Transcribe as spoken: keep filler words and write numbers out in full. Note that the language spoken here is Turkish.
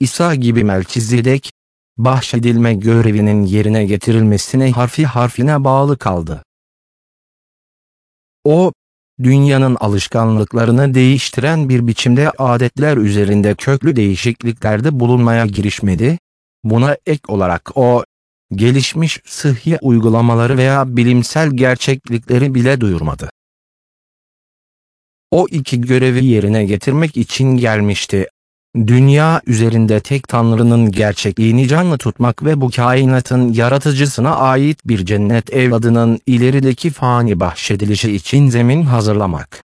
İsa gibi Melkizedek, bahşedilme görevinin yerine getirilmesine harfi harfine bağlı kaldı. O, dünyanın alışkanlıklarını değiştiren bir biçimde adetler üzerinde köklü değişikliklerde bulunmaya girişmedi. Buna ek olarak o, gelişmiş sıhhi uygulamaları veya bilimsel gerçeklikleri bile duyurmadı. O iki görevi yerine getirmek için gelmişti. Dünya üzerinde tek Tanrı'nın gerçekliğini canlı tutmak ve bu kainatın yaratıcısına ait bir cennet evladının ilerideki fani bahşedilişi için zemin hazırlamak.